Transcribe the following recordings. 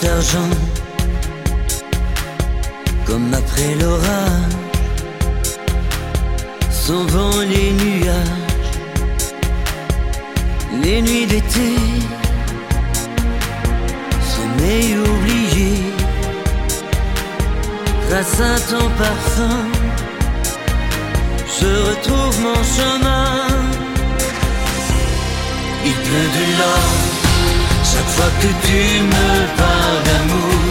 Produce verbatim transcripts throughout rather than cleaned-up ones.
d'argent, comme après l'orage, s'en vont les nuages, les nuits d'été, sommeil oublié, grâce à ton parfum, je retrouve mon chemin. Il pleut de l'or chaque fois que tu me parles d'amour.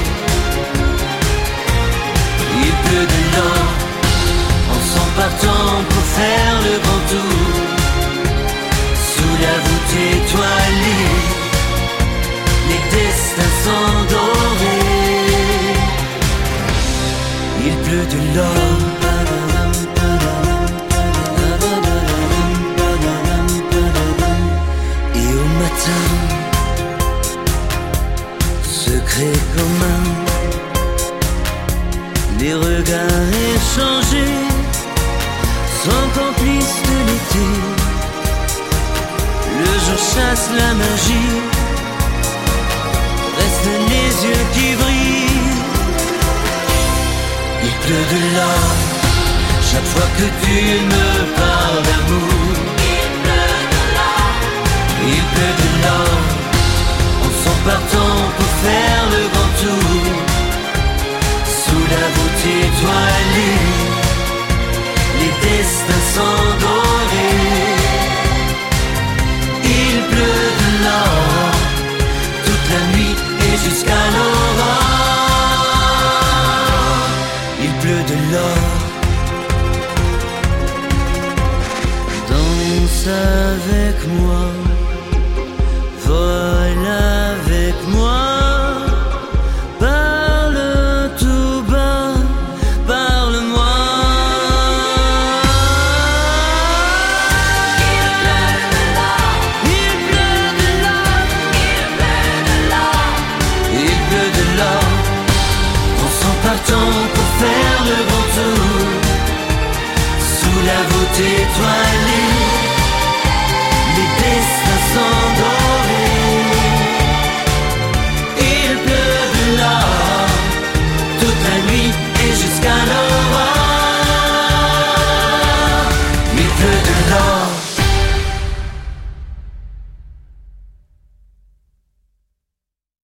Il pleut de l'or en s'en partant pour faire le grand tour. Sous la voûte étoilée, les destins sont dorés. Il pleut de l'or. Et au matin, secret commun, les regards échangés sont complices de l'été. Le jour chasse la magie, restent les yeux qui brillent. Il pleut de l'or chaque fois que tu me parles d'amour. Il pleut de l'or en s'en partant pour faire le grand tour. Sous la voûte étoilée, les destins sont dorés. Il pleut de l'or toute la nuit et jusqu'à l'aurore. Il pleut de l'or. Danse avec moi, vole avec moi, parle tout bas, parle-moi. Il pleut de l'or, il pleut de l'or, il pleut de l'or, il pleut de l'or, en s'en partant pour faire le grand tour. Sous la voûte étoilée,